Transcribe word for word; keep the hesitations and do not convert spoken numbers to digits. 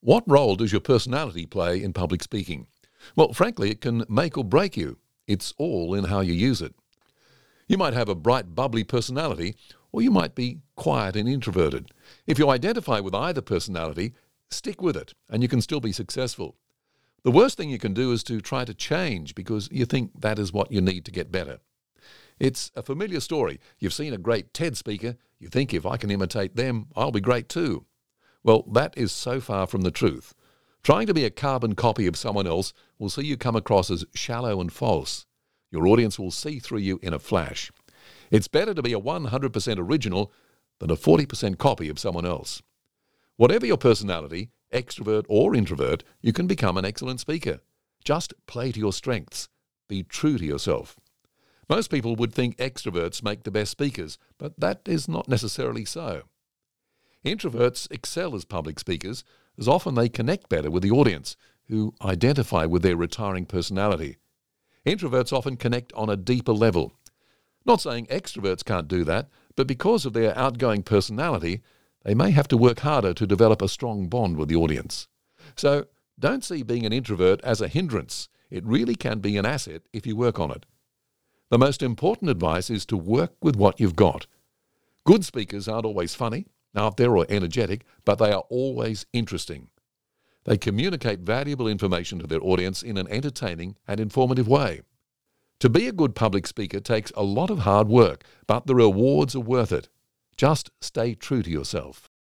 What role does your personality play in public speaking? Well, frankly, it can make or break you. It's all in how you use it. You might have a bright, bubbly personality, or you might be quiet and introverted. If you identify with either personality, stick with it, and you can still be successful. The worst thing you can do is to try to change because you think that is what you need to get better. It's a familiar story. You've seen a great TED speaker. You think if I can imitate them, I'll be great too. Well, that is so far from the truth. Trying to be a carbon copy of someone else will see you come across as shallow and false. Your audience will see through you in a flash. It's better to be a one hundred percent original than a forty percent copy of someone else. Whatever your personality, extrovert or introvert, you can become an excellent speaker. Just play to your strengths. Be true to yourself. Most people would think extroverts make the best speakers, but that is not necessarily so. Introverts excel as public speakers, as often they connect better with the audience, who identify with their retiring personality. Introverts often connect on a deeper level. Not saying extroverts can't do that, but because of their outgoing personality, they may have to work harder to develop a strong bond with the audience. So don't see being an introvert as a hindrance. It really can be an asset if you work on it. The most important advice is to work with what you've got. Good speakers aren't always funny, out there or energetic, but they are always interesting. They communicate valuable information to their audience in an entertaining and informative way. To be a good public speaker takes a lot of hard work, but the rewards are worth it. Just stay true to yourself.